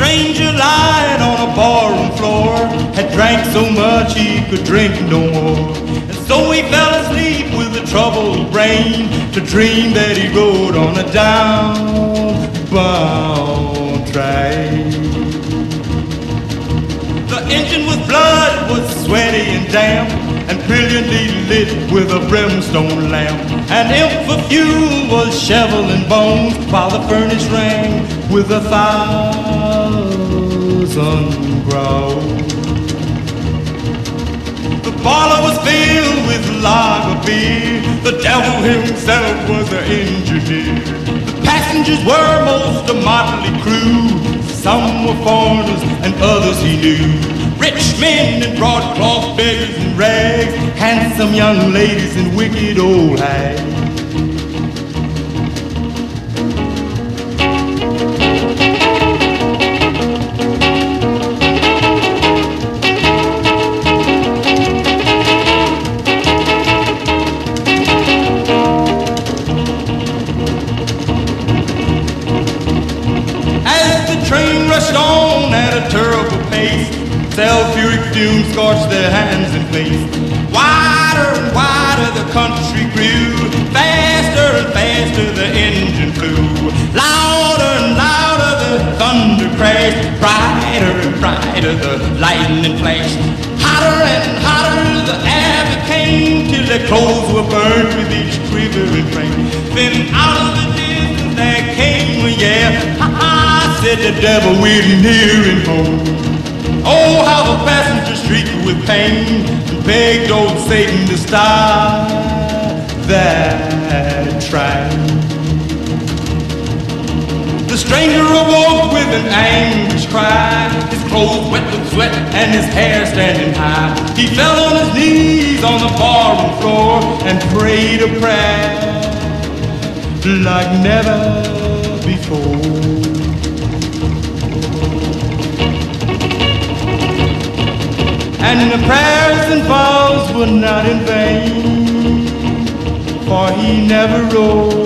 stranger lying on a barroom floor had drank so much he could drink no more. And so he fell asleep with a troubled brain to dream that he rode on a downbound train. The engine with blood was sweaty and damp and brilliantly lit with a brimstone lamp. And if for fuel was shoveling bones while the furnace rang with 1,000 growls. The parlor was filled with lager beer. The devil himself was the engineer. The passengers were most a motley crew. Some were foreigners and others he knew. Rich men in broadcloth, beggars in rags, handsome young ladies and wicked old hags. Train rushed on at a terrible pace. Sulfuric fumes scorched their hands and face. Wider and wider the country grew. Faster and faster the engine flew. Louder and louder the thunder crashed. Brighter and brighter the lightning flashed. Hotter and hotter the air became, till their clothes were burned with each quivering flame. Then out of the distance there came a yell. Said the devil we're nearing home. Oh, how the passengers shrieked with pain and begged old Satan to stop that train. The stranger awoke with an anguished cry, his clothes wet with sweat and his hair standing high. He fell on his knees on the barroom floor and prayed a prayer like never before. And the prayers and vows were not in vain, for he never rose